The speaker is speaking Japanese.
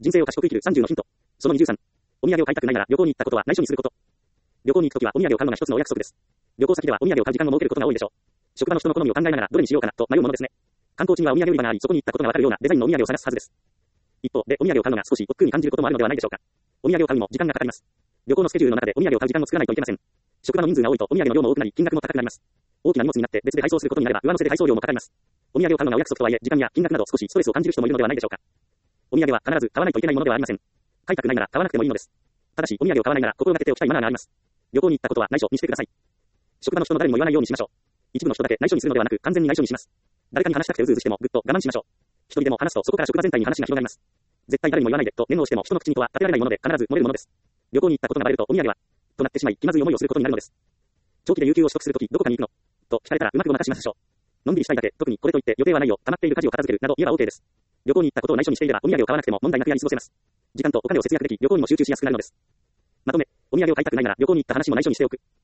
人生を賢く生きる30のヒント。その23。お土産を買いたくないなら旅行に行ったことは内緒にすること。旅行に行くときはお土産を買うのが一つのお約束です。旅行先ではお土産を買う時間を設けることが多いでしょう。職場の人の好みを考えながらどれにしようかなと迷うものですね。観光地にはお土産売り場があり、そこに行ったことがわかるようなデザインのお土産を探すはずです。一方でお土産を買うのが少し億劫に感じることもあるのではないでしょうか。お土産を買うにも時間がかかります。旅行のスケジュールの中でお土産を買う時間を作らないといけません。職場の人数が多いとお土産の量も多くなり、金額も高くなります。大きな荷物になって別で配送することになれば上乗せで配送料もかかります。お土産を買うのがお約束とはいえ、時間や金額など少しストレスを感じる人もいるのではないでしょうか。お土産は必ず買わないといけないものではありません。買いたくないなら買わなくてもいいのです。ただしお土産を買わないなら心がけておきたいマナーがあります。旅行に行ったことは内緒にしてください。職場の人の誰にも言わないようにしましょう。一部の人だけ内緒にするのではなく完全に内緒にします。誰かに話したくてうずうずしてもぐっと我慢しましょう。一人でも話すとそこから職場全体に話が広がります。絶対誰にも言わないでと念を押しても人の口にとは立てられないもので必ず漏れるものです。旅行に行ったことがバレるとお土産はとなってしまい気まずい思いをすることになるのです。長期で有給を取得するときどこかに行くのと聞かれたらうまくごまかしましょう。のんびりしたいだけ、特にこれといって予定はないよ、溜まっている家事を片付けるなど言えば OK です。旅行に行ったことを内緒にしていればお土産を買わなくても問題なくやり過ごせます。時間とお金を節約でき旅行にも集中しやすくなるのです。まとめ、お土産を買いたくないなら旅行に行った話も内緒にしておく。